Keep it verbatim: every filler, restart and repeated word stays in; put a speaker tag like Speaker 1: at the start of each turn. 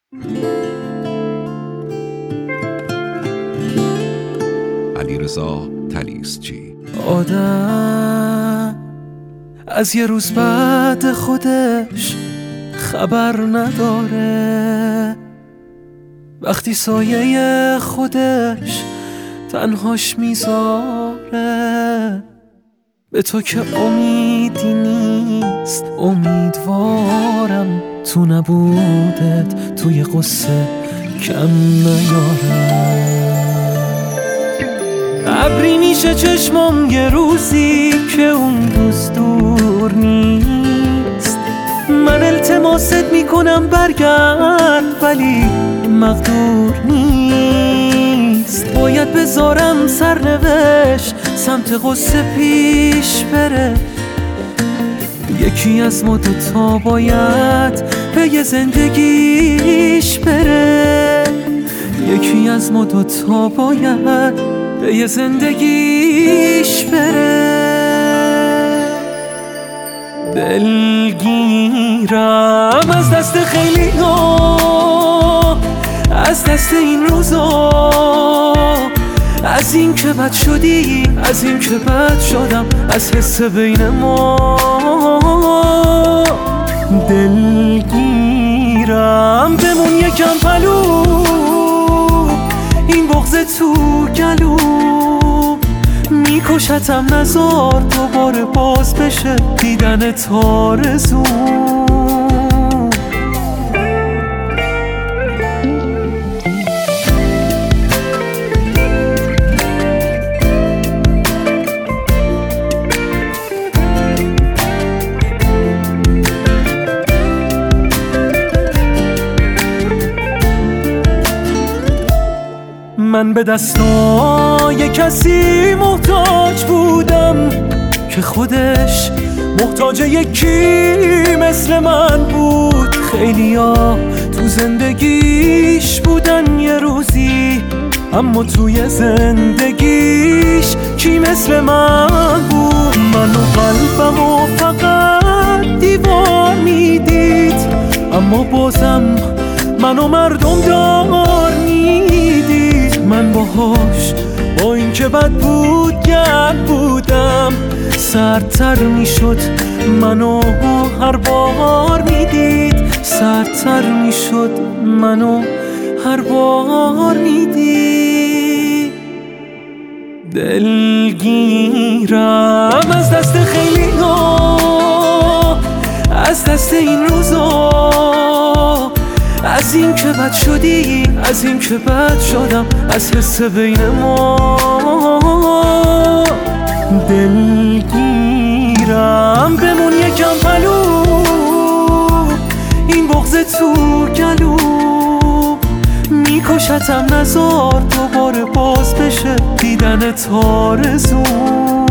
Speaker 1: علیرضا طلیسچی.
Speaker 2: آدم از یه روز بعد خودش خبر نداره، وقتی سایه خودش تنهاش میذاره. به تو که امیدی نیست، امیدوارم تو نبودت توی قصه کم نیارم. ابری میشه چشمم یه روزی که اون دوست دور نیست. من التماست میکنم برگرد ولی مقدور نیست. باید بذارم سرنوشت سمت قصه پیش بره. یکی از ما دوتا باید به یه زندگیش بره. یکی از ما دوتا باید به یه زندگیش بره. دلگیرم از دست خیلی ها، از دست این روزا، از این که بد شدی، از این که بد شدم، از حس بین ما. دلگیرم بمون یکم پلو، این بغض تو گلو میکشتم. نزار دوباره باز بشه دیدن تارزو. من به دستای کسی محتاج بودم که خودش محتاج یکی مثل من بود. خیلیا تو زندگیش بودن یه روزی، اما توی زندگیش کی مثل من بود؟ من و قلبم و فقط دیوار میدید، اما بازم منو مردم دار میدید. من باهاش با این که بد بود گرد بودم، سردتر میشد منو هر بار میدید. سردتر میشد منو هر بار میدید. دلگیرم از دست خیلی ها، از دست این روزا، از این که بد شدی، از این که بد شدم، از حس بین ما. دلگیرم بمون یکم پلو، این بغض تو گلو میکشتم. نزار دوباره باز بشه دیدن تارزو.